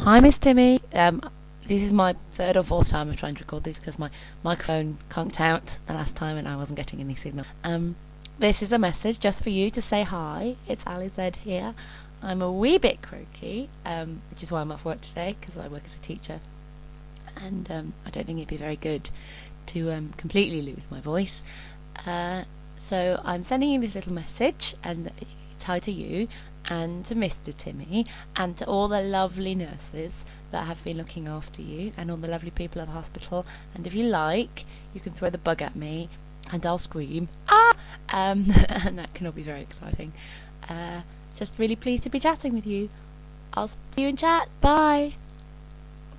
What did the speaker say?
Hi, Miss Timmy. This is my third or fourth time of trying to record this because my microphone conked out the last time and I wasn't getting any signal. This is a message just for you to say hi. It's Ali Z here. I'm a wee bit croaky, which is why I'm off work today because I work as a teacher, and I don't think it'd be very good to completely lose my voice. So I'm sending you this little message, and it's hi to you and to Mr. Timmy and to all the lovely nurses that have been looking after you and all the lovely people at the hospital. And if you like, you can throw the bug at me and I'll scream, ah! And that can all be very exciting. Just really pleased to be chatting with you. I'll see you in chat. Bye!